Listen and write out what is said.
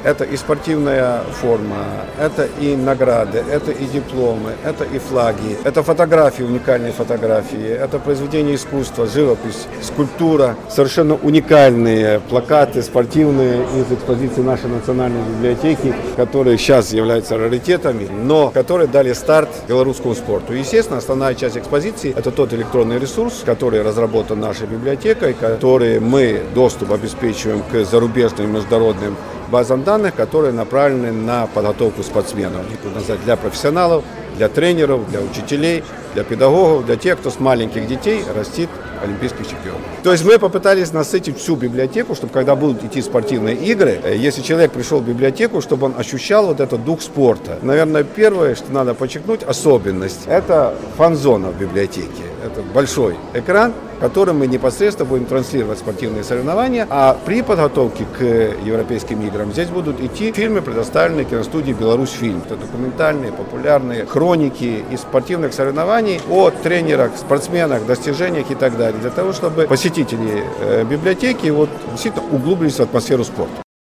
Это и спортивная форма, это и награды, это и дипломы, это и флаги, это фотографии, уникальные фотографии, это произведения искусства, живопись, скульптура, совершенно уникальные плакаты спортивные из экспозиции нашей национальной библиотеки, которые сейчас являются раритетами, но которые дали старт белорусскому спорту. Естественно, основная часть экспозиции – это тот электронный ресурс, который разработан нашей библиотекой, который мы доступ обеспечиваем к зарубежным и международным базам данных, которые направлены на подготовку спортсменов. Для профессионалов, для тренеров, для учителей, для педагогов, для тех, кто с маленьких детей растит олимпийских чемпионов. То есть мы попытались насытить всю библиотеку, чтобы когда будут идти спортивные игры, если человек пришел в библиотеку, чтобы он ощущал вот этот дух спорта. Наверное, первое, что надо подчеркнуть, особенность, это фан-зона в библиотеке. Это большой экран, которым мы непосредственно будем транслировать спортивные соревнования, а при подготовке к европейским играм здесь будут идти фильмы, предоставленные киностудией «Беларусьфильм». Это документальные, популярные хроники из спортивных соревнований о тренерах, спортсменах, достижениях и так далее, для того, чтобы посетители библиотеки действительно углубились в атмосферу спорта.